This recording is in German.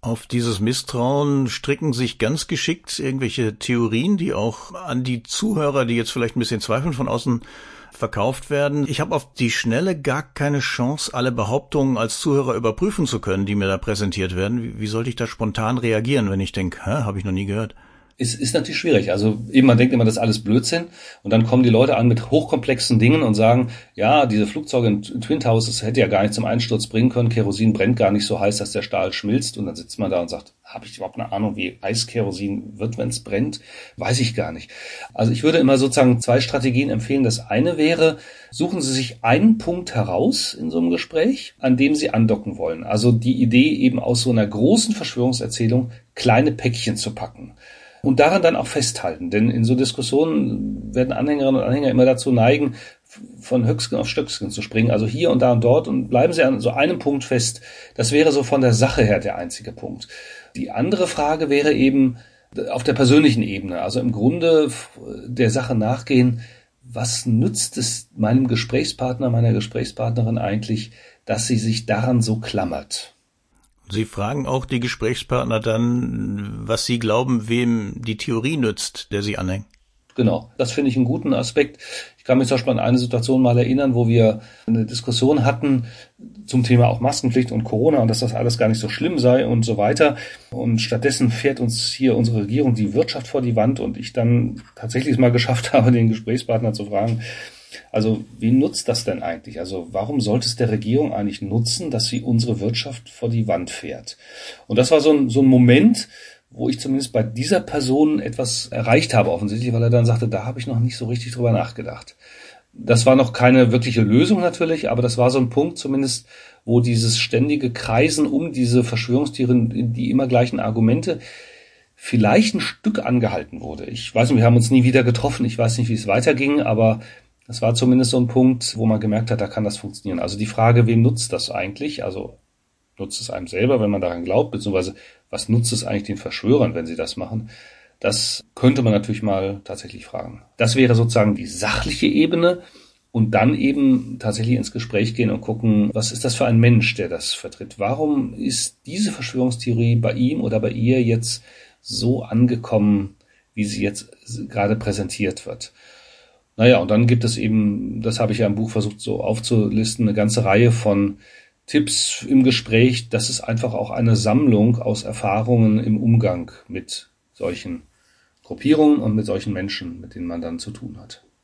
Auf dieses Misstrauen stricken sich ganz geschickt irgendwelche Theorien, die auch an die Zuhörer, die jetzt vielleicht ein bisschen zweifeln, von außen verkauft werden. Ich habe auf die Schnelle gar keine Chance, alle Behauptungen als Zuhörer überprüfen zu können, die mir da präsentiert werden. Wie sollte ich da spontan reagieren, wenn ich denke, habe ich noch nie gehört? Ist natürlich schwierig. Also eben, man denkt immer, das ist alles Blödsinn. Und dann kommen die Leute an mit hochkomplexen Dingen und sagen, ja, diese Flugzeuge in Twin Towers, das hätte ja gar nicht zum Einsturz bringen können. Kerosin brennt gar nicht so heiß, dass der Stahl schmilzt. Und dann sitzt man da und sagt, habe ich überhaupt eine Ahnung, wie heiß Kerosin wird, wenn es brennt? Weiß ich gar nicht. Also ich würde immer sozusagen 2 Strategien empfehlen. Das eine wäre, suchen Sie sich einen Punkt heraus in so einem Gespräch, an dem Sie andocken wollen. Also die Idee eben aus so einer großen Verschwörungserzählung kleine Päckchen zu packen. Und daran dann auch festhalten, denn in so Diskussionen werden Anhängerinnen und Anhänger immer dazu neigen, von Höchstgen auf Stöcksken zu springen, also hier und da und dort, und bleiben Sie an so einem Punkt fest. Das wäre so von der Sache her der einzige Punkt. Die andere Frage wäre eben auf der persönlichen Ebene, also im Grunde der Sache nachgehen, was nützt es meinem Gesprächspartner, meiner Gesprächspartnerin eigentlich, dass sie sich daran so klammert? Sie fragen auch die Gesprächspartner dann, was sie glauben, wem die Theorie nützt, der sie anhängt. Genau, das finde ich einen guten Aspekt. Ich kann mich zum Beispiel an eine Situation mal erinnern, wo wir eine Diskussion hatten zum Thema auch Maskenpflicht und Corona und dass das alles gar nicht so schlimm sei und so weiter. Und stattdessen fährt uns hier unsere Regierung die Wirtschaft vor die Wand und ich dann tatsächlich es mal geschafft habe, den Gesprächspartner zu fragen, also wie nutzt das denn eigentlich? Also warum sollte es der Regierung eigentlich nutzen, dass sie unsere Wirtschaft vor die Wand fährt? Und das war so ein Moment, wo ich zumindest bei dieser Person etwas erreicht habe offensichtlich, weil er dann sagte, da habe ich noch nicht so richtig drüber nachgedacht. Das war noch keine wirkliche Lösung natürlich, aber das war so ein Punkt zumindest, wo dieses ständige Kreisen um diese Verschwörungstheorien, die immer gleichen Argumente, vielleicht ein Stück angehalten wurde. Ich weiß nicht, wir haben uns nie wieder getroffen, ich weiß nicht, wie es weiterging, aber das war zumindest so ein Punkt, wo man gemerkt hat, da kann das funktionieren. Also die Frage, wem nutzt das eigentlich? Also nutzt es einem selber, wenn man daran glaubt, beziehungsweise was nutzt es eigentlich den Verschwörern, wenn sie das machen? Das könnte man natürlich mal tatsächlich fragen. Das wäre sozusagen die sachliche Ebene und dann eben tatsächlich ins Gespräch gehen und gucken, was ist das für ein Mensch, der das vertritt? Warum ist diese Verschwörungstheorie bei ihm oder bei ihr jetzt so angekommen, wie sie jetzt gerade präsentiert wird? Naja, und dann gibt es eben, das habe ich ja im Buch versucht so aufzulisten, eine ganze Reihe von Tipps im Gespräch. Das ist einfach auch eine Sammlung aus Erfahrungen im Umgang mit solchen Gruppierungen und mit solchen Menschen, mit denen man dann zu tun hat.